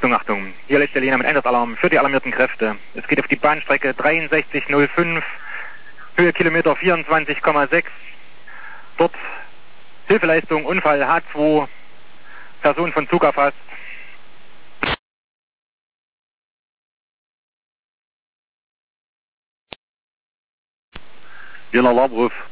Achtung, Achtung. Hier lässt der Lena mit Einsatzalarm für die alarmierten Kräfte. Es geht auf die Bahnstrecke 6305, Höhe Kilometer 24,6. Dort Hilfeleistung, Unfall H2, Person von Zug erfasst. Hier ein Alarmruf.